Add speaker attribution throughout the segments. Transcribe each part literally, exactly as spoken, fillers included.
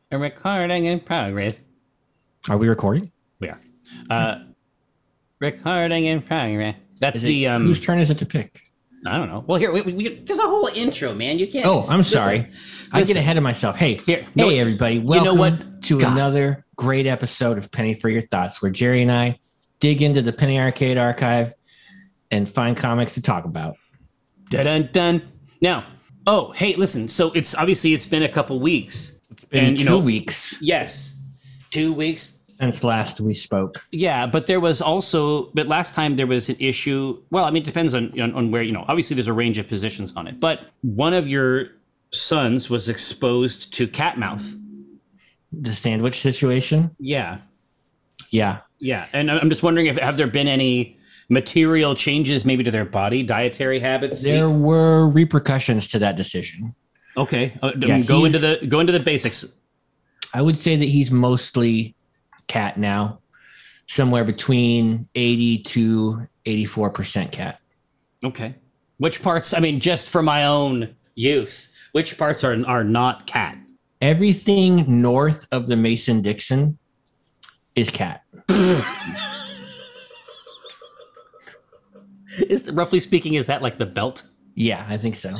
Speaker 1: A recording in progress.
Speaker 2: Are we recording?
Speaker 1: We are. Uh, recording in progress. That's
Speaker 2: Is
Speaker 1: the
Speaker 2: it,
Speaker 1: um.
Speaker 2: whose turn is it to pick?
Speaker 1: I don't know. Well, here we, we, we there's a whole intro, man. You can't.
Speaker 2: Oh, I'm sorry.
Speaker 1: Listen,
Speaker 2: I
Speaker 1: listen.
Speaker 2: get ahead of myself. Hey,
Speaker 1: Here,
Speaker 2: hey,
Speaker 1: no,
Speaker 2: everybody! Welcome
Speaker 1: know what?
Speaker 2: to
Speaker 1: God.
Speaker 2: another great episode of Penny for Your Thoughts, where Jerry and I dig into the Penny Arcade archive and find comics to talk about.
Speaker 1: Dun dun dun. Now, oh, hey, listen. So it's obviously it's been a couple weeks.
Speaker 2: It's been
Speaker 1: And,
Speaker 2: two
Speaker 1: you know,
Speaker 2: weeks
Speaker 1: Yes, two weeks.
Speaker 2: since last we spoke.
Speaker 1: Yeah, but there was also, but last time there was an issue. Well, I mean, it depends on, on on where, you know, obviously there's a range of positions on it, but one of your sons was exposed to cat mouth.
Speaker 2: The sandwich situation.
Speaker 1: Yeah,
Speaker 2: Yeah.
Speaker 1: yeah, and I'm just wondering if have there been any material changes, maybe to their body, dietary habits.
Speaker 2: There were repercussions to that decision.
Speaker 1: Okay, uh,
Speaker 2: Yeah,
Speaker 1: go
Speaker 2: he's-
Speaker 1: into the go into the basics.
Speaker 2: I would say that he's mostly cat now, somewhere between eighty to eighty-four percent cat.
Speaker 1: Okay, which parts? I mean, just for my own use, which parts are are not cat?
Speaker 2: Everything north of the Mason-Dixon is cat.
Speaker 1: Is roughly speaking, is that like the belt?
Speaker 2: Yeah, I think so.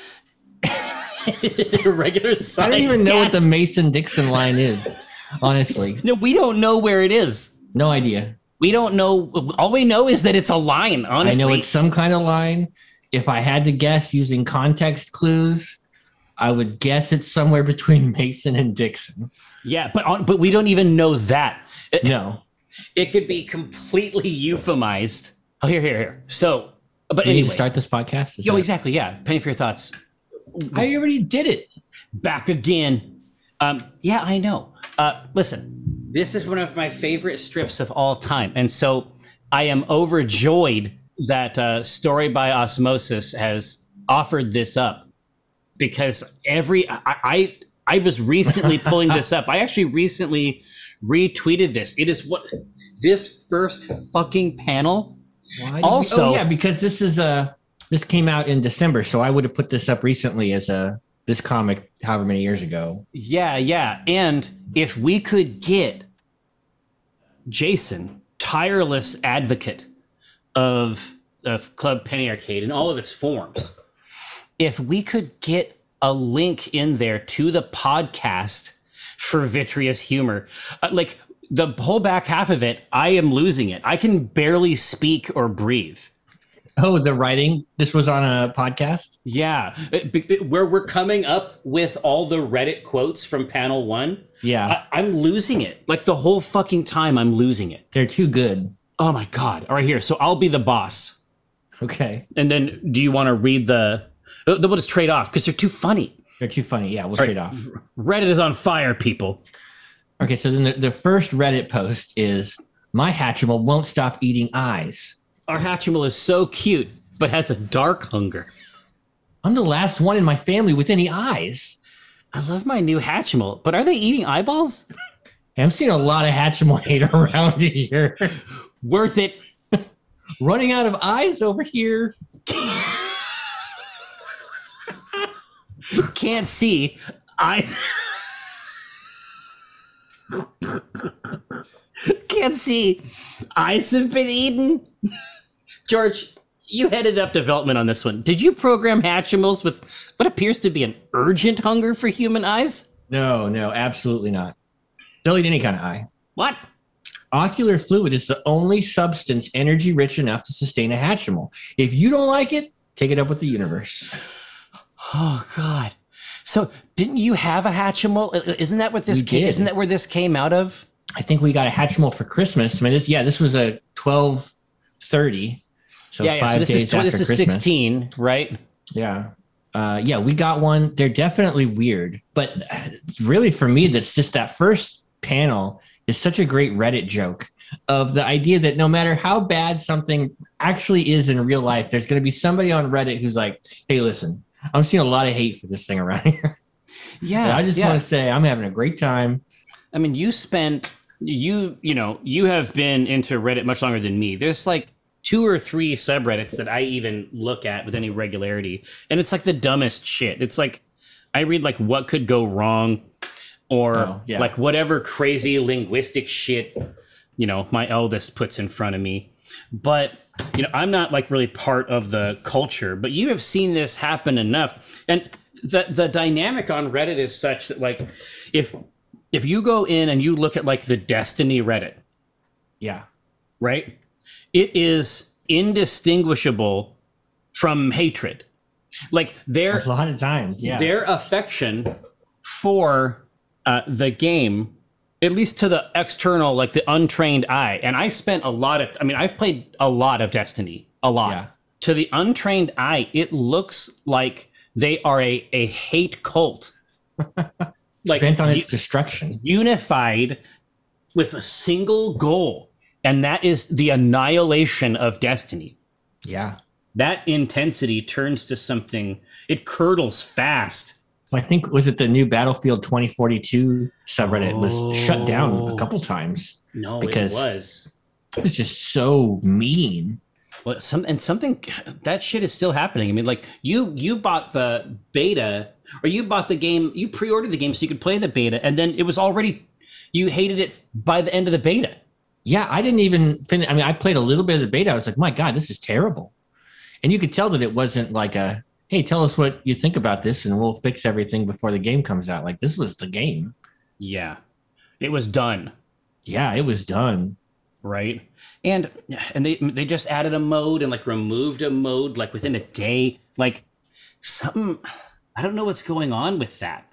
Speaker 1: Is it a regular size?
Speaker 2: I don't even know
Speaker 1: cat?
Speaker 2: what the Mason-Dixon line is, honestly.
Speaker 1: No, we don't know where it is.
Speaker 2: No idea.
Speaker 1: We don't know. All we know is that it's a line. Honestly,
Speaker 2: I know it's some kind of line. If I had to guess using context clues, I would guess it's somewhere between Mason and Dixon.
Speaker 1: yeah, but on, but we don't even know that. It,
Speaker 2: No.
Speaker 1: it could be completely euphemized. Oh, here, here, here. So, but
Speaker 2: We need
Speaker 1: anyway,
Speaker 2: to start this podcast? Is
Speaker 1: yo,
Speaker 2: that-
Speaker 1: exactly. Yeah, penny for your thoughts.
Speaker 2: I already did it.
Speaker 1: Back again. Um, yeah, I know. Uh, listen, this is one of my favorite strips of all time, and so I am overjoyed that uh, Story by Osmosis has offered this up because every I I, I was recently pulling this up. I actually recently retweeted this. It is what this first fucking panel.
Speaker 2: Why did we-
Speaker 1: Also-
Speaker 2: oh yeah, because this is a this came out in December, so I would have put this up recently as a this comic however many years ago.
Speaker 1: Yeah, yeah. And if we could get Jason, tireless advocate of, of Club Penny Arcade in all of its forms, if we could get a link in there to the podcast for Vitreous Humor, uh, like the whole back half of it, I am losing it. I can barely speak or breathe.
Speaker 2: Oh, the writing. This was on a podcast.
Speaker 1: Yeah, it- it- where we're coming up with all the Reddit quotes from panel one.
Speaker 2: Yeah,
Speaker 1: I, I'm losing it. Like the whole fucking time, I'm losing it.
Speaker 2: they're too good.
Speaker 1: Oh my god! All right, here. So I'll be the boss,
Speaker 2: Okay,
Speaker 1: and then do you want to read the? Then we'll just trade off because they're too funny.
Speaker 2: they're too funny. Yeah, we'll
Speaker 1: All
Speaker 2: trade
Speaker 1: right.
Speaker 2: off.
Speaker 1: Reddit is on fire, people.
Speaker 2: Okay, so then the, the first Reddit post is my Hatchimal won't stop eating eyes.
Speaker 1: Our Hatchimal is so cute, but has a dark hunger.
Speaker 2: I'm the last one in my family with any eyes.
Speaker 1: I love my new Hatchimal, but are they eating eyeballs?
Speaker 2: I'm seeing a lot of Hatchimal hate around here.
Speaker 1: Worth it.
Speaker 2: Running out of eyes over here.
Speaker 1: Can't see eyes. Can't see. Eyes have been eaten. George, you headed up development on this one. Did you program Hatchimals with what appears to be an urgent hunger for human eyes?
Speaker 2: No, no, absolutely not. They'll eat any kind of eye.
Speaker 1: What?
Speaker 2: Ocular fluid is the only substance energy rich enough to sustain a Hatchimal. If you don't like it, take it up with the universe.
Speaker 1: Oh God. So didn't you have a Hatchimal? Isn't that what this
Speaker 2: We
Speaker 1: came,
Speaker 2: did.
Speaker 1: isn't that where this came out of?
Speaker 2: I think we got a Hatchimal for Christmas. I mean, this, yeah, this was a twelve thirty. So
Speaker 1: yeah, yeah.
Speaker 2: five
Speaker 1: So this
Speaker 2: days
Speaker 1: is tw- this
Speaker 2: after
Speaker 1: is
Speaker 2: Christmas.
Speaker 1: sixteen, right?
Speaker 2: Yeah. Uh, yeah, we got one. They're definitely weird. But really, for me, that's just that first panel is such a great Reddit joke of the idea that no matter how bad something actually is in real life, there's going to be somebody on Reddit who's like, hey, listen, I'm seeing a lot of hate for this thing around here.
Speaker 1: Yeah.
Speaker 2: And I just
Speaker 1: yeah.
Speaker 2: want to say I'm having a great time.
Speaker 1: I mean, you spent you you know you have been into Reddit much longer than me. There's like two or three subreddits that I even look at with any regularity, and it's like the dumbest shit. It's like I read like what could go wrong. or
Speaker 2: Oh, yeah.
Speaker 1: like whatever crazy linguistic shit, you know, my eldest puts in front of me. But, you know, I'm not like really part of the culture, but you have seen this happen enough. And the the dynamic on Reddit is such that like if if you go in and you look at like the Destiny Reddit,
Speaker 2: Yeah.
Speaker 1: right? It is indistinguishable from hatred. Like their
Speaker 2: A lot of times. Yeah.
Speaker 1: their affection for uh, the game, at least to the external, like the untrained eye. And I spent a lot of, I mean, I've played a lot of Destiny, a lot.
Speaker 2: Yeah.
Speaker 1: To the untrained eye, it looks like they are a, a hate cult. Like
Speaker 2: Bent on
Speaker 1: u-
Speaker 2: its destruction.
Speaker 1: unified with a single goal, and that is the annihilation of Destiny.
Speaker 2: Yeah.
Speaker 1: That intensity turns to something, it curdles fast.
Speaker 2: I think, was it the new Battlefield twenty forty-two subreddit was shut down
Speaker 1: Oh.
Speaker 2: a couple times.
Speaker 1: No,
Speaker 2: Because-
Speaker 1: it was.
Speaker 2: It was just so mean.
Speaker 1: Well, some and something that shit is still happening. I mean, like you you bought the beta, or you bought the game, you pre-ordered the game so you could play the beta, and then it was already, you hated it by the end of the beta.
Speaker 2: Yeah, I didn't even finish. I mean, I played a little bit of the beta. I was like, my God, this is terrible. And you could tell that it wasn't like a, hey, tell us what you think about this and we'll fix everything before the game comes out. Like, this was the game.
Speaker 1: Yeah, it was done.
Speaker 2: Yeah, it was done.
Speaker 1: Right, and and they they just added a mode and like removed a mode like within a day. Like something, I don't know what's going on with that.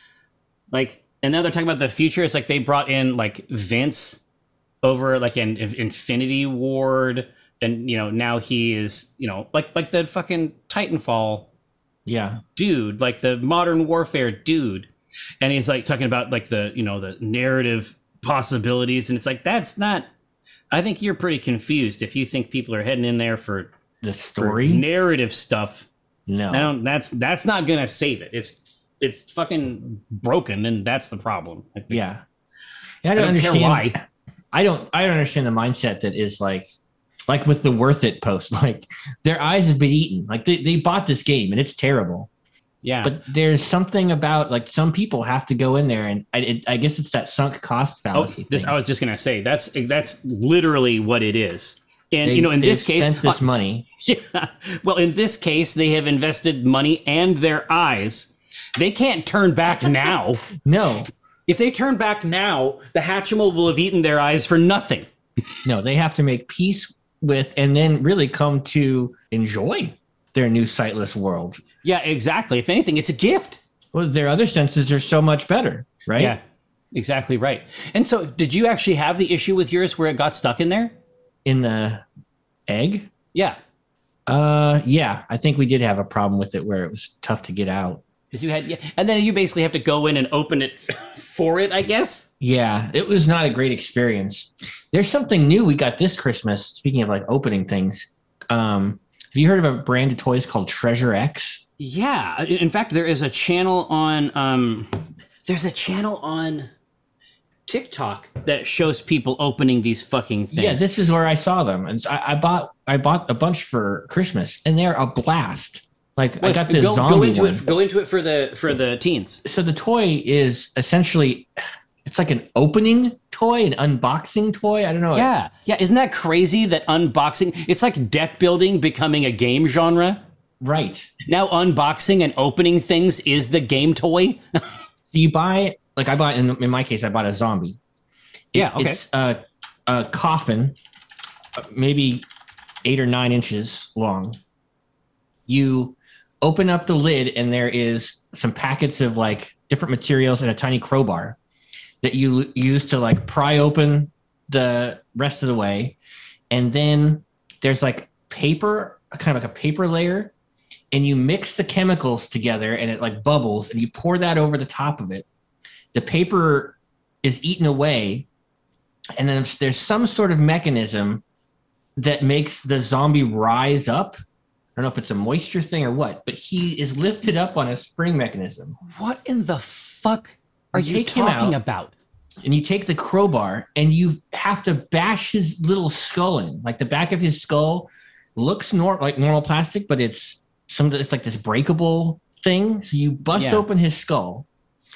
Speaker 1: Like, and now they're talking about the future. It's like they brought in like Vince over like an Infinity Ward, and you know now he is, you know, like like the fucking Titanfall
Speaker 2: Yeah.
Speaker 1: dude, like the Modern Warfare dude, and he's like talking about like the, you know, the narrative possibilities, and it's like that's not. I think you're pretty confused if you think people are heading in there for,
Speaker 2: The
Speaker 1: for
Speaker 2: story?
Speaker 1: narrative stuff.
Speaker 2: No.
Speaker 1: I don't, that's that's not gonna save it. It's it's fucking broken, and that's the problem. I think.
Speaker 2: Yeah. Yeah, I
Speaker 1: I
Speaker 2: don't,
Speaker 1: don't care
Speaker 2: understand
Speaker 1: why.
Speaker 2: I don't I don't understand the mindset that is like like with the worth it post. Like their eyes have been eaten. Like they, they bought this game and it's terrible.
Speaker 1: Yeah,
Speaker 2: But there's something about like some people have to go in there and I, it, I guess it's that sunk cost
Speaker 1: oh,
Speaker 2: fallacy.
Speaker 1: this
Speaker 2: thing.
Speaker 1: I was just gonna say that's that's literally what it is. And
Speaker 2: They-
Speaker 1: you know, in
Speaker 2: they've
Speaker 1: this case,
Speaker 2: spent this
Speaker 1: uh,
Speaker 2: money.
Speaker 1: yeah, well, in this case, they have invested money and their eyes. They can't turn back now.
Speaker 2: No,
Speaker 1: If they turn back now, the Hatchimal will have eaten their eyes for nothing.
Speaker 2: no, they have to make peace with and then really come to enjoy their new sightless world.
Speaker 1: Yeah, exactly. If anything, it's a gift.
Speaker 2: Well, their other senses are so much better, right?
Speaker 1: Yeah, exactly right. And so, did you actually have the issue with yours where it got stuck in there?
Speaker 2: In the egg?
Speaker 1: Yeah,
Speaker 2: Uh, yeah, I think we did have a problem with it where it was tough to get out.
Speaker 1: because you had, yeah, and then you basically have to go in and open it for it, I guess.
Speaker 2: Yeah, it was not a great experience. There's something new we got this Christmas. Speaking of like opening things, um, have you heard of a brand of toys called Treasure X?
Speaker 1: Yeah. In fact, there is a channel on um, there's a channel on TikTok that shows people opening these fucking things.
Speaker 2: Yeah, this is where I saw them, and so I, I bought I bought a bunch for Christmas, and they're a blast. Like I
Speaker 1: Wait,
Speaker 2: got the
Speaker 1: go,
Speaker 2: zombie
Speaker 1: go into
Speaker 2: one.
Speaker 1: it. Go into it for the for the teens.
Speaker 2: So the toy is essentially, it's like an opening toy, an unboxing toy. I don't know.
Speaker 1: Yeah, yeah. Isn't that crazy that unboxing? It's like deck building becoming a game genre.
Speaker 2: Right.
Speaker 1: Now unboxing and opening things is the game toy.
Speaker 2: You buy, like I bought, in, in my case, I bought a zombie. It-
Speaker 1: Yeah, okay.
Speaker 2: It's a, a coffin, uh, maybe eight or nine inches long. You open up the lid and there is some packets of like different materials and a tiny crowbar that you l- use to like pry open the rest of the way. And then there's like paper, kind of like a paper layer, and you mix the chemicals together and it like bubbles and you pour that over the top of it. The paper is eaten away, and then there's some sort of mechanism that makes the zombie rise up. I don't know if it's a moisture thing or what, but he is lifted up on a spring mechanism.
Speaker 1: What in the fuck are
Speaker 2: You
Speaker 1: you
Speaker 2: take him
Speaker 1: talking
Speaker 2: out.
Speaker 1: about?
Speaker 2: And you take the crowbar and you have to bash his little skull in. Like the back of his skull looks nor- like normal plastic, but it's some it's like this breakable thing. So you bust
Speaker 1: Yeah.
Speaker 2: open his skull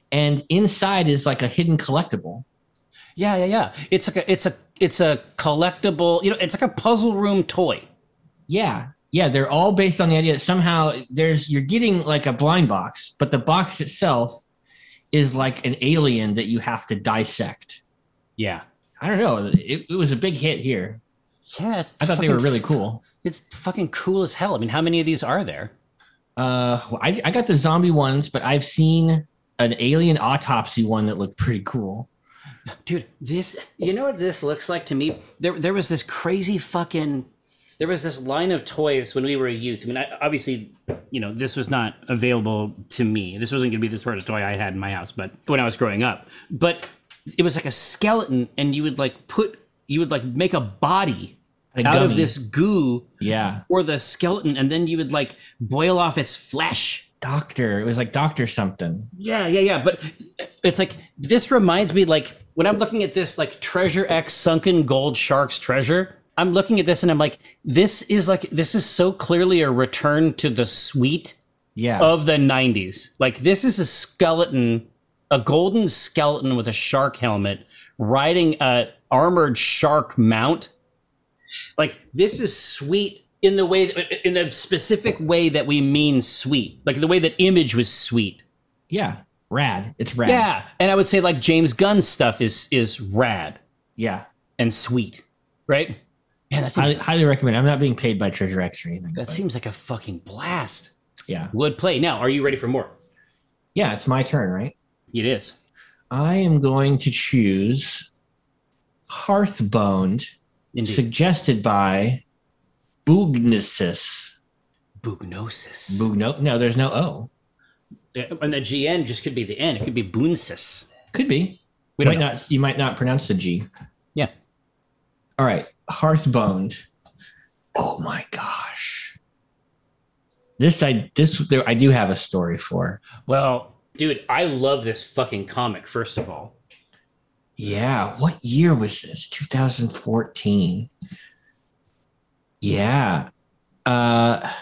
Speaker 2: and inside is like a hidden collectible.
Speaker 1: Yeah, yeah, yeah. It's like a, it's a, it's a collectible. You know, it's like a puzzle room toy.
Speaker 2: Yeah, yeah. They're all based on the idea that somehow there's you're getting like a blind box, but the box itself is like an alien that you have to dissect.
Speaker 1: Yeah.
Speaker 2: I don't know. It, it was a big hit here.
Speaker 1: Yeah, it's
Speaker 2: I thought they were really cool.
Speaker 1: It's fucking cool as hell. I mean, how many of these are there?
Speaker 2: Uh, well, I, I got the zombie ones, but I've seen an alien autopsy one that looked pretty cool.
Speaker 1: Dude, this, you know what this looks like to me? There, there was this crazy fucking, there was this line of toys when we were a youth. I mean, I, obviously, you know, this was not available to me. This wasn't going to be the sort of toy I had in my house, but when I was growing up. But it was like a skeleton, and you would like put, you would like make a body
Speaker 2: A
Speaker 1: out
Speaker 2: gummy.
Speaker 1: of this goo
Speaker 2: Yeah.
Speaker 1: or the skeleton, and then you would like boil off its flesh.
Speaker 2: Doctor. It was like Doctor something.
Speaker 1: Yeah, yeah, yeah. But it's like, this reminds me, like, when I'm looking at this, like, Treasure X Sunken Gold Shark's Treasure, I'm looking at this and I'm like, this is like, this is so clearly a return to the sweet
Speaker 2: Yeah.
Speaker 1: of the nineties. Like, this is a skeleton, a golden skeleton with a shark helmet riding a armored shark mount. Like, this is sweet in the way, that, in the specific way that we mean sweet. Like, the way that Image was sweet.
Speaker 2: Yeah. Rad. It's rad.
Speaker 1: Yeah, and I would say like James Gunn's stuff is is rad
Speaker 2: Yeah.
Speaker 1: and sweet, right? Man, that
Speaker 2: Highly,
Speaker 1: seems,
Speaker 2: highly recommend. I'm not being paid by Treasure X or anything.
Speaker 1: that
Speaker 2: but
Speaker 1: seems like a fucking blast.
Speaker 2: yeah.
Speaker 1: Would play. Now, are you ready for more?
Speaker 2: Yeah. It's my turn, right?
Speaker 1: It is.
Speaker 2: I am going to choose Hearthboned,
Speaker 1: Indeed.
Speaker 2: suggested by Boognosis.
Speaker 1: Bugnosis.
Speaker 2: Boogno. No, there's no O.
Speaker 1: And the G N just could be the N. It could be Boonsis.
Speaker 2: Could be.
Speaker 1: We
Speaker 2: You
Speaker 1: don't
Speaker 2: might
Speaker 1: know.
Speaker 2: not. You might not pronounce the G.
Speaker 1: Yeah.
Speaker 2: All right. Hearthboned. Oh my gosh. This I this there, I do have a story for.
Speaker 1: Well, dude, I love this fucking comic, first of all.
Speaker 2: Yeah. What year was this? two thousand fourteen. Yeah. Uh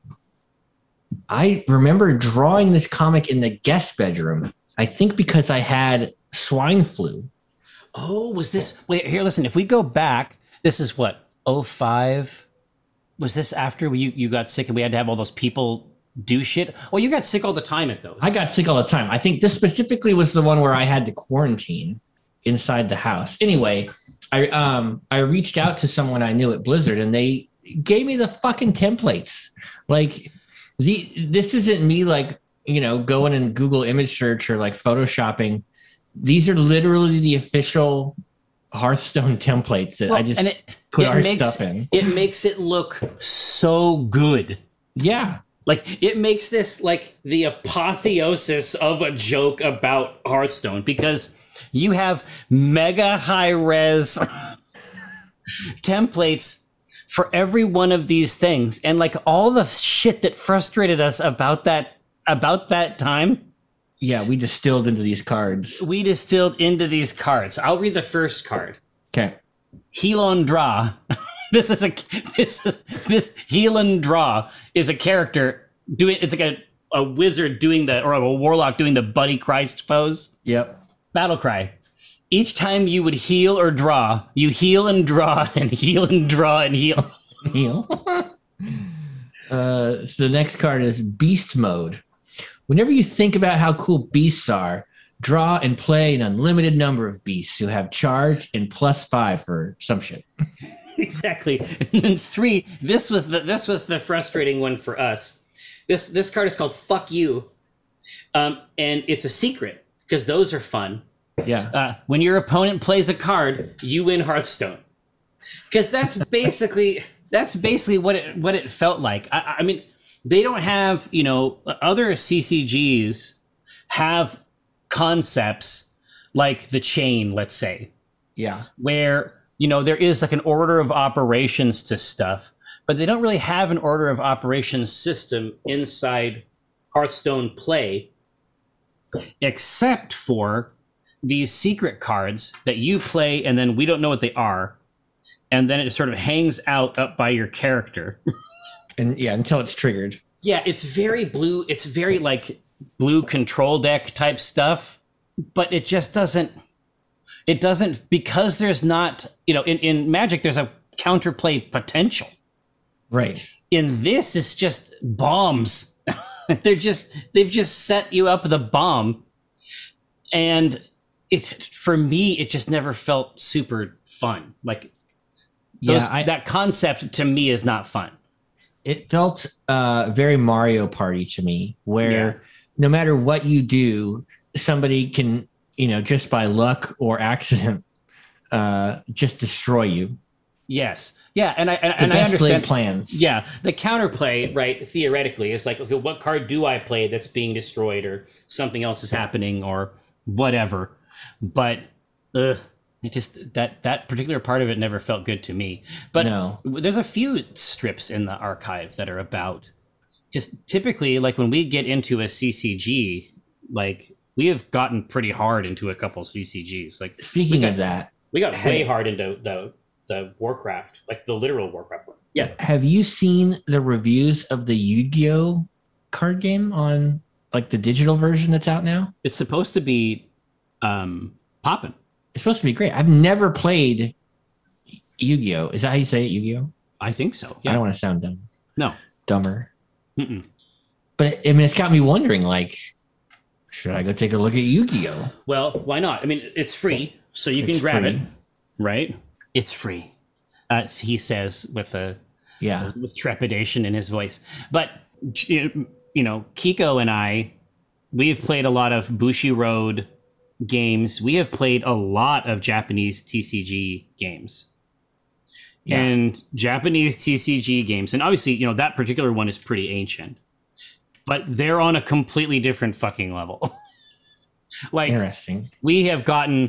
Speaker 2: I remember drawing this comic in the guest bedroom. I think because I had swine flu.
Speaker 1: Oh, was this... Wait, here, listen. If we go back, this is what, oh five? Was this after you, you got sick and we had to have all those people do shit? Well, you got sick all the time at those.
Speaker 2: I got sick all the time. I think this specifically was the one where I had to quarantine inside the house. Anyway, I um I reached out to someone I knew at Blizzard and they gave me the fucking templates. Like the this isn't me like, you know, going and Google image search or like photoshopping. These are literally the official Hearthstone templates that
Speaker 1: Well,
Speaker 2: I just
Speaker 1: and it,
Speaker 2: put
Speaker 1: it
Speaker 2: our
Speaker 1: makes,
Speaker 2: stuff in.
Speaker 1: It makes it look so good.
Speaker 2: Yeah.
Speaker 1: Like, it makes this like the apotheosis of a joke about Hearthstone because you have mega high res templates for every one of these things. And like all the shit that frustrated us about that about that time,
Speaker 2: Yeah, we distilled into these cards.
Speaker 1: we distilled into these cards. I'll read the first card.
Speaker 2: Okay.
Speaker 1: Helon Dra. This is a this is this Helon Dra is a character doing it's like a, a wizard doing the or a warlock doing the Buddy Christ pose.
Speaker 2: Yep.
Speaker 1: Battle cry. Each time you would heal or draw, you heal and draw and heal and draw and heal.
Speaker 2: Heal. uh, so the next card is Beast Mode. Whenever you think about how cool beasts are, draw and play an unlimited number of beasts who have charge and plus five for some shit.
Speaker 1: Exactly. And then three, this was the this was the frustrating one for us. This this card is called Fuck You. Um, and it's a secret, because those are fun.
Speaker 2: Yeah.
Speaker 1: Uh, when your opponent plays a card, you win Hearthstone. Because that's basically that's basically what it what it felt like. I, I mean, they don't have, you know, other C C Gs have concepts like the chain, let's say,
Speaker 2: Yeah.
Speaker 1: where, you know, there is like an order of operations to stuff, but they don't really have an order of operations system inside Hearthstone play, except for these secret cards that you play and then we don't know what they are. And then it sort of hangs out up by your character.
Speaker 2: And yeah, until it's triggered.
Speaker 1: Yeah, it's very blue. It's very like blue control deck type stuff. but it just doesn't. It doesn't because there's not, you know, in, in Magic there's a counterplay potential.
Speaker 2: Right.
Speaker 1: In this, it's just bombs. They're just they've just set you up with a bomb, and it for me it just never felt super fun. Like those,
Speaker 2: yeah, I,
Speaker 1: that concept to me is not fun.
Speaker 2: It felt uh, very Mario Party to me, where yeah. no matter what you do, somebody can, you know, just by luck or accident, uh, just destroy you.
Speaker 1: Yes. Yeah, and I and,
Speaker 2: the
Speaker 1: and
Speaker 2: best
Speaker 1: I understand
Speaker 2: laid plans.
Speaker 1: Yeah, the counterplay, right? Theoretically, is like, okay, what card do I play that's being destroyed, or something else is happening, or whatever. But ugh, it just that that particular part of it never felt good to me. But
Speaker 2: no.
Speaker 1: There's a few strips in the archive that are about just typically like when we get into a C C G, like we have gotten pretty hard into a couple C C Gs. Like
Speaker 2: speaking
Speaker 1: got,
Speaker 2: of that,
Speaker 1: we got way hard into the. the Warcraft, like the literal Warcraft. Yeah.
Speaker 2: Have you seen the reviews of the Yu-Gi-Oh card game on like the digital version that's out now?
Speaker 1: It's supposed to be um, popping.
Speaker 2: It's supposed to be great. I've never played Yu-Gi-Oh. Is that how you say it, Yu-Gi-Oh?
Speaker 1: I think so. Yeah.
Speaker 2: I don't want to sound dumb.
Speaker 1: No.
Speaker 2: Dumber.
Speaker 1: Mm-mm.
Speaker 2: But I mean, it's got me wondering, like, should I go take a look at Yu-Gi-Oh?
Speaker 1: Well, why not? I mean, it's free, so you
Speaker 2: it's
Speaker 1: can grab
Speaker 2: free.
Speaker 1: it, right? It's free, uh, he says with a
Speaker 2: yeah
Speaker 1: with trepidation in his voice. But you know, Kiko and I, we've played a lot of Bushiroad games. We have played a lot of Japanese T C G games, yeah. and Japanese T C G games, and obviously, you know, that particular one is pretty ancient, but they're on a completely different fucking level. Like,
Speaker 2: interesting.
Speaker 1: We have gotten.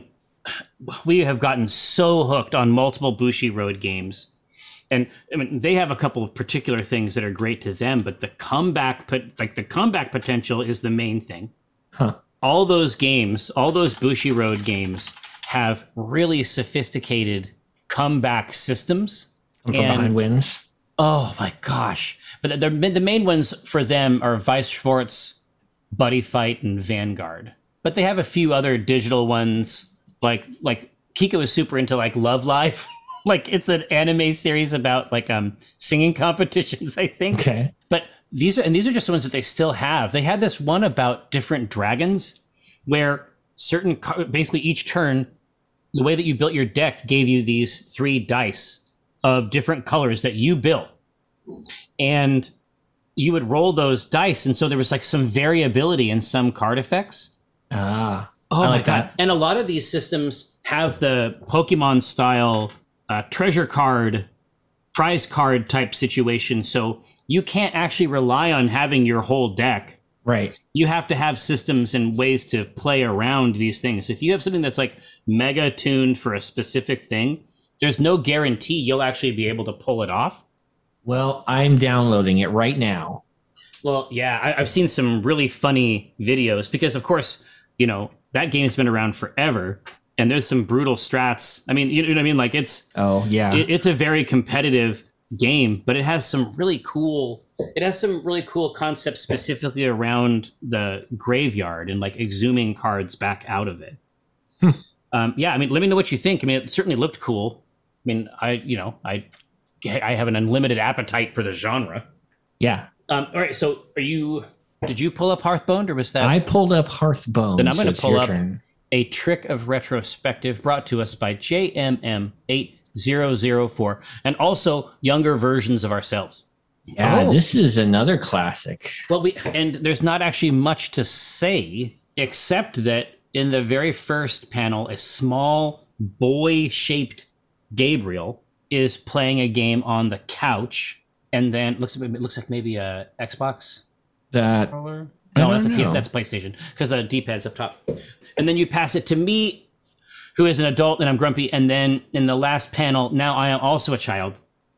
Speaker 1: We have gotten so hooked on multiple Bushiroad games, and I mean they have a couple of particular things that are great to them, but the comeback, like the comeback potential, is the main thing.
Speaker 2: Huh.
Speaker 1: All those games, all those Bushiroad games, have really sophisticated comeback systems.
Speaker 2: And from behind wins.
Speaker 1: Oh my gosh! But the the main ones for them are Vice Schwartz, Buddy Fight, and Vanguard. But they have a few other digital ones. Like like Kiko is super into like Love Live. Like it's an anime series about like um singing competitions, I think.
Speaker 2: Okay.
Speaker 1: But these are and these are just the ones that they still have. They had this one about different dragons where certain basically each turn, the way that you built your deck gave you these three dice of different colors that you built. And you would roll those dice, and so there was like some variability in some card effects.
Speaker 2: Ah.
Speaker 1: Oh
Speaker 2: I
Speaker 1: my
Speaker 2: like
Speaker 1: god!
Speaker 2: that.
Speaker 1: And a lot of these systems have the Pokemon style uh, treasure card, prize card type situation. So you can't actually rely on having your whole deck.
Speaker 2: Right.
Speaker 1: You have to have systems and ways to play around these things. If you have something that's like mega tuned for a specific thing, there's no guarantee you'll actually be able to pull it off.
Speaker 2: Well, I'm downloading it right now.
Speaker 1: Well, yeah, I, I've seen some really funny videos because, of course, you know, that game's been around forever, and there's some brutal strats. I mean, you know what I mean? Like it's
Speaker 2: oh yeah,
Speaker 1: it, it's a very competitive game, but it has some really cool. It has some really cool concepts specifically around the graveyard and like exhuming cards back out of it.
Speaker 2: Hmm.
Speaker 1: Um, yeah, I mean, let me know what you think. I mean, it certainly looked cool. I mean, I you know, I I have an unlimited appetite for the genre.
Speaker 2: Yeah.
Speaker 1: Um, all right. So, are you? Did you pull up Hearthbone, or was that?
Speaker 2: I pulled up Hearthbone.
Speaker 1: Then I'm going to
Speaker 2: so
Speaker 1: pull up
Speaker 2: turn.
Speaker 1: a trick of retrospective brought to us by J M M eight zero zero four, and also younger versions of ourselves.
Speaker 2: Yeah,
Speaker 1: oh.
Speaker 2: This is another classic.
Speaker 1: Well, we and there's not actually much to say except that in the very first panel, a small boy-shaped Gabriel is playing a game on the couch, and then it looks it looks like maybe a Xbox.
Speaker 2: That
Speaker 1: controller?
Speaker 2: I
Speaker 1: No,
Speaker 2: don't
Speaker 1: that's a P S,
Speaker 2: know.
Speaker 1: that's a PlayStation because the D-pad's up top. And then you pass it to me, who is an adult, and I'm grumpy. And then in the last panel, now I am also a child.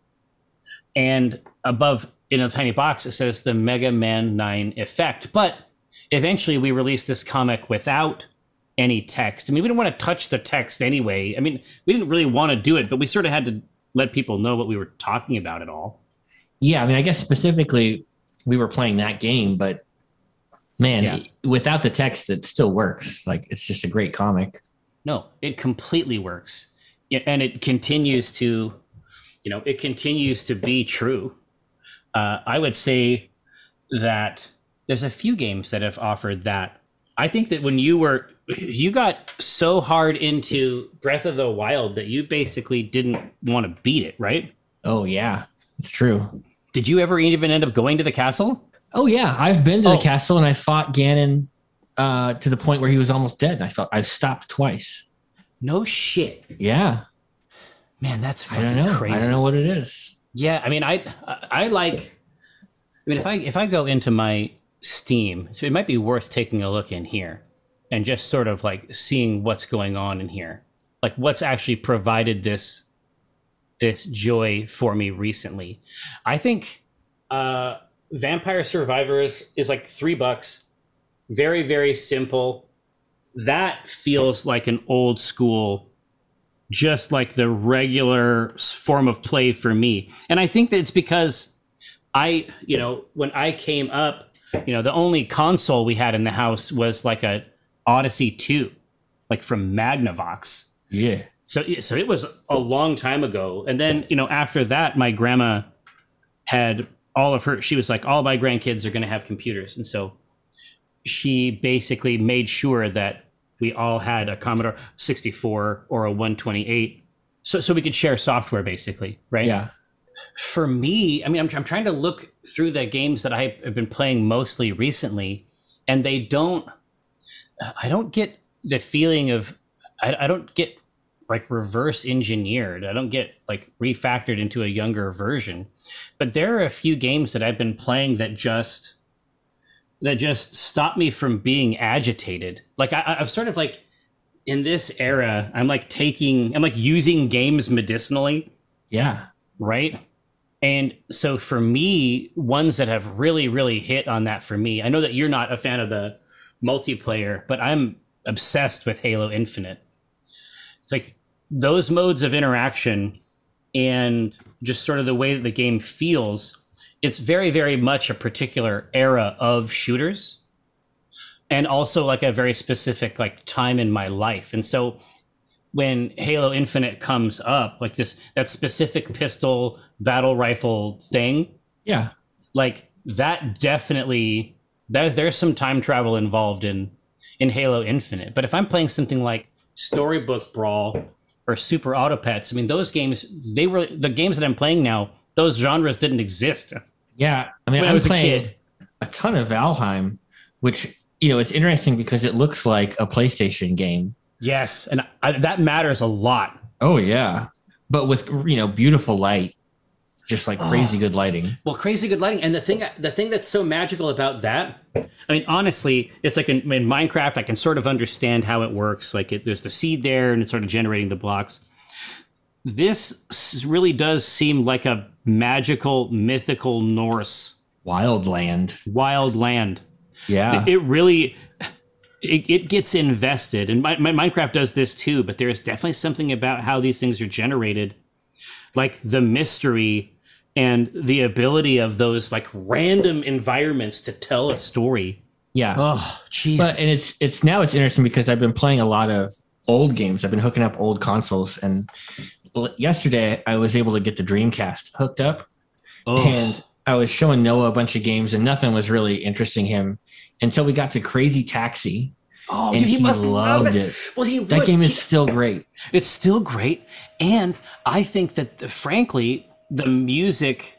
Speaker 1: And above in a tiny box, it says the Mega Man nine effect. But eventually, we released this comic without any text. I mean, we didn't want to touch the text anyway. I mean, we didn't really want to do it, but we sort of had to let people know what we were talking about at all.
Speaker 2: Yeah, I mean, I guess specifically we were playing that game, but Man,
Speaker 1: Yeah.
Speaker 2: without the text, it still works. Like it's just a great comic.
Speaker 1: No, it completely works. Yeah, and it continues to, you know, it continues to be true. Uh, I would say that there's a few games that have offered that. I think that when you were, you got so hard into Breath of the Wild that you basically didn't want to beat it, right?
Speaker 2: Oh yeah, it's true.
Speaker 1: Did you ever even end up going to the castle?
Speaker 2: Oh yeah, I've been to
Speaker 1: Oh.
Speaker 2: the castle and I fought Ganon uh, to the point where he was almost dead. And I thought I've stopped twice.
Speaker 1: No shit.
Speaker 2: Yeah,
Speaker 1: Man, that's
Speaker 2: I
Speaker 1: fucking
Speaker 2: don't know.
Speaker 1: crazy.
Speaker 2: I don't know what it is.
Speaker 1: Yeah, I mean, I I like. I mean, if I if I go into my Steam, so it might be worth taking a look in here, and just sort of like seeing what's going on in here, like what's actually provided this this joy for me recently. I think uh, Vampire Survivors is like three bucks, very very simple. That feels like an old school. Just like the regular form of play for me. And I think that it's because I, you know, when I came up, you know, the only console we had in the house was like a Odyssey two, like from Magnavox.
Speaker 2: Yeah.
Speaker 1: So, so it was a long time ago. And then, you know, after that, my grandma had all of her, she was like, all my grandkids are going to have computers. And so she basically made sure that we all had a Commodore sixty-four or a one twenty-eight, so so we could share software, basically, right?
Speaker 2: Yeah.
Speaker 1: For me, I mean, I'm I'm trying to look through the games that I have been playing mostly recently, and they don't. I don't get the feeling of. I, I don't get like reverse engineered. I don't get like refactored into a younger version. But there are a few games that I've been playing that just. that just stop me from being agitated. Like I, I've sort of like in this era, I'm like taking, I'm like using games medicinally,
Speaker 2: Yeah.
Speaker 1: right? And so for me, ones that have really, really hit on that for me, I know that you're not a fan of the multiplayer, but I'm obsessed with Halo Infinite. It's like those modes of interaction and just sort of the way that the game feels. It's very, very much a particular era of shooters and also like a very specific like time in my life. And so when Halo Infinite comes up, like this, that specific pistol battle rifle thing,
Speaker 2: Yeah.
Speaker 1: like that definitely, there's, there's some time travel involved in, in Halo Infinite. But if I'm playing something like Storybook Brawl or Super Auto Pets, I mean, those games, they were the games that I'm playing now, those genres didn't exist.
Speaker 2: Yeah. I mean,
Speaker 1: When I
Speaker 2: I'm
Speaker 1: was a
Speaker 2: playing
Speaker 1: kid.
Speaker 2: a ton of Valheim, which, you know, it's interesting because it looks like a PlayStation game.
Speaker 1: Yes, and I, that matters a lot.
Speaker 2: Oh, yeah. But with, you know, beautiful light, just like crazy good lighting.
Speaker 1: Well, crazy good lighting, and the thing the thing that's so magical about that, I mean, honestly, it's like in, in Minecraft, I can sort of understand how it works. Like, it, there's the seed there, and it's sort of generating the blocks. This s- really does seem like a magical, mythical Norse
Speaker 2: Wildland.
Speaker 1: wild land.
Speaker 2: Yeah.
Speaker 1: It really, it, it gets invested, and my, my Minecraft does this too. But there's definitely something about how these things are generated, like the mystery and the ability of those like random environments to tell a story.
Speaker 2: yeah.
Speaker 1: Oh, Jesus!
Speaker 2: But and it's it's now it's interesting because I've been playing a lot of old games. I've been hooking up old consoles, and l- yesterday I was able to get the Dreamcast hooked up,
Speaker 1: oh.
Speaker 2: and I was showing Noah a bunch of games, and nothing was really interesting him until we got to Crazy Taxi,
Speaker 1: oh,
Speaker 2: and
Speaker 1: dude, he,
Speaker 2: he
Speaker 1: must love
Speaker 2: loved
Speaker 1: it.
Speaker 2: it.
Speaker 1: Well, he
Speaker 2: That
Speaker 1: would.
Speaker 2: game
Speaker 1: He-
Speaker 2: is still great.
Speaker 1: It's still great, and I think that, frankly, the music.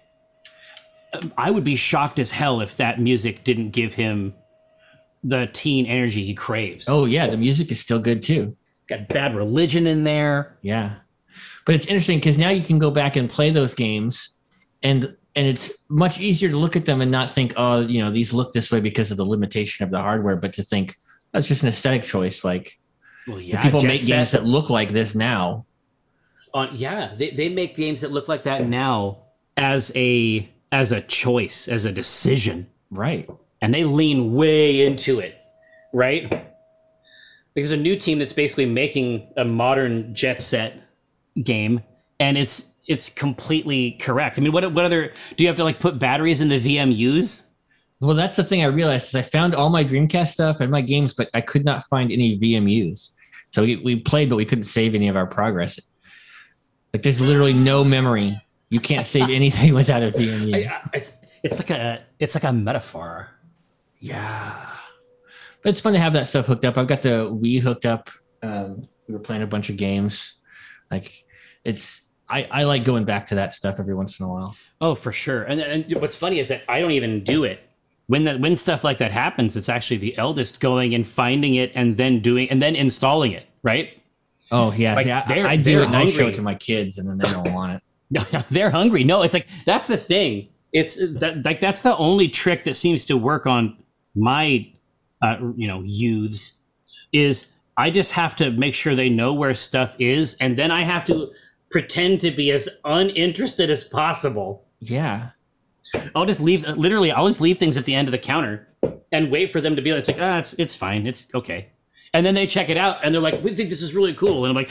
Speaker 1: um, I would be shocked as hell if that music didn't give him the teen energy he craves.
Speaker 2: Oh yeah, the music is still good too.
Speaker 1: Got Bad Religion in there.
Speaker 2: Yeah, but it's interesting because now you can go back and play those games, and and it's much easier to look at them and not think, oh, you know, these look this way because of the limitation of the hardware, but to think that's just an aesthetic choice. Like
Speaker 1: Well, yeah,
Speaker 2: people
Speaker 1: Jet
Speaker 2: make games
Speaker 1: Set-
Speaker 2: that look like this now.
Speaker 1: on yeah, they, they make games that look like that now as a as a choice, as a decision,
Speaker 2: Right.
Speaker 1: and they lean way into it, right? Because a new team that's basically making a modern Jet Set game, and it's it's completely correct. I mean, what what other do you have to like put batteries in the V M Us?
Speaker 2: Well, that's the thing I realized is I found all my Dreamcast stuff and my games, but I could not find any V M Us. So we, we played, but we couldn't save any of our progress. Like there's literally no memory. You can't save anything without a V M U.
Speaker 1: I, I, it's it's like a it's like a metaphor.
Speaker 2: Yeah, but it's fun to have that stuff hooked up. I've got the Wii hooked up. Um, we were playing a bunch of games. Like it's I, I like going back to that stuff every once in a while.
Speaker 1: Oh, for sure. And, and what's funny is that I don't even do it. When that when stuff like that happens, it's actually the eldest going and finding it and then doing and then installing it, right?
Speaker 2: Oh yeah,
Speaker 1: like,
Speaker 2: see, I, I do it and I show it to my kids and then they don't want it.
Speaker 1: No, they're hungry. No, it's like that's the thing. It's that like that's the only trick that seems to work on my uh, you know youths is I just have to make sure they know where stuff is, and then I have to pretend to be as uninterested as possible.
Speaker 2: Yeah.
Speaker 1: I'll just leave. Literally, I'll just leave things at the end of the counter and wait for them to be like, "Ah, it's it's fine, it's okay." And then they check it out, and they're like, "We think this is really cool." And I'm like,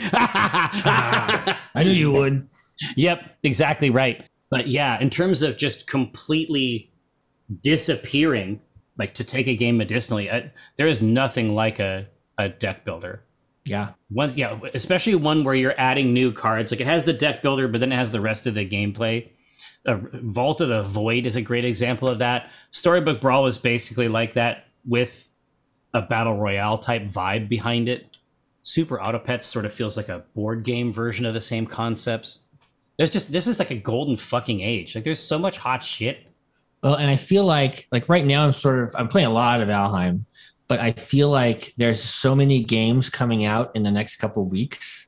Speaker 2: I knew you would.
Speaker 1: Yep, exactly right. But yeah, in terms of just completely disappearing, like to take a game medicinally, I, there is nothing like a a deck builder.
Speaker 2: Yeah.
Speaker 1: Once, yeah, especially one where you're adding new cards. Like it has the deck builder, but then it has the rest of the gameplay. Uh, Vault of the Void is a great example of that. Storybook Brawl is basically like that with a battle royale type vibe behind it. Super Autopets sort of feels like a board game version of the same concepts. There's just this is like a golden fucking age. Like there's so much hot shit.
Speaker 2: Well, and I feel like like right now I'm sort of I'm playing a lot of Valheim, but I feel like there's so many games coming out in the next couple of weeks.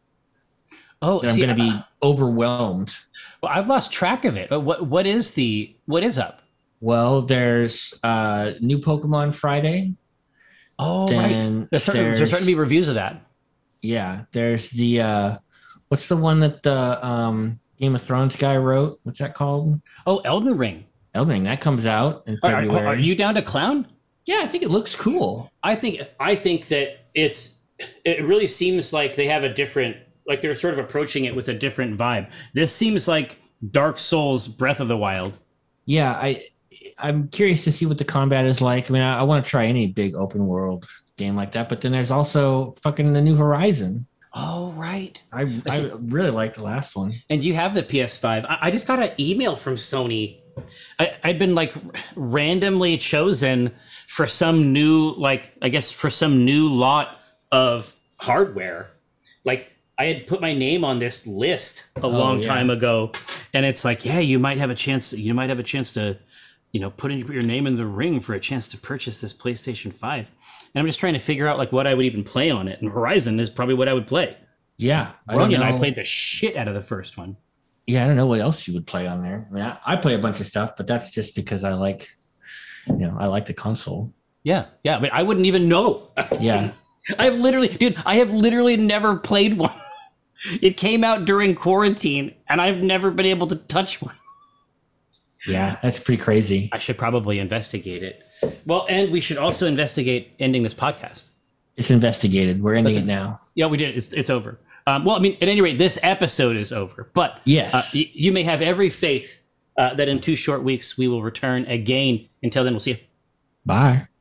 Speaker 1: Oh,
Speaker 2: that I'm going to be uh, overwhelmed.
Speaker 1: Well, I've lost track of it. But what what is the what is up?
Speaker 2: Well, there's uh, new Pokemon Friday.
Speaker 1: Oh, then right. There's starting, there's starting to be reviews of that.
Speaker 2: Yeah, there's the uh, what's the one that the um, Game of Thrones guy wrote? What's that called?
Speaker 1: Oh, Elden Ring.
Speaker 2: Elden Ring that comes out in
Speaker 1: are,
Speaker 2: February.
Speaker 1: Are, are you down to clown?
Speaker 2: Yeah, I think it looks cool.
Speaker 1: I think I think that it's it really seems like they have a different. Like they're sort of approaching it with a different vibe. This seems like Dark Souls Breath of the Wild.
Speaker 2: Yeah, I, I'm curious to see what the combat is like. I mean, I, I want to try any big open world game like that, but then there's also fucking the New Horizon.
Speaker 1: Oh, right.
Speaker 2: I, I really like the last one.
Speaker 1: And you have the P S five. I, I just got an email from Sony. I, I'd been like randomly chosen for some new, like, I guess for some new lot of hardware. Like, I had put my name on this list a oh, long yeah. time ago, and it's like, yeah, you might have a chance. You might have a chance to, you know, put in, your name in the ring for a chance to purchase this PlayStation five. And I'm just trying to figure out like what I would even play on it. And Horizon is probably what I would play.
Speaker 2: Yeah,
Speaker 1: Ronnie and I played the shit out of the first one.
Speaker 2: Yeah, I don't know what else you would play on there. I mean, I, I play a bunch of stuff, but that's just because I like, you know, I like the console.
Speaker 1: Yeah, yeah, but I wouldn't even know.
Speaker 2: Yeah.
Speaker 1: I've literally, dude, I have literally never played one. It came out during quarantine, and I've never been able to touch one.
Speaker 2: Yeah, that's pretty crazy.
Speaker 1: I should probably investigate it. Well, and we should also investigate ending this podcast.
Speaker 2: It's investigated. We're ending
Speaker 1: Listen,
Speaker 2: it now.
Speaker 1: Yeah, we did. It's, it's over. Um, well, I mean, at any rate, this episode is over. But
Speaker 2: yes,
Speaker 1: uh, y- you may have every faith uh, that in two short weeks we will return again. Until then, we'll see you.
Speaker 2: Bye.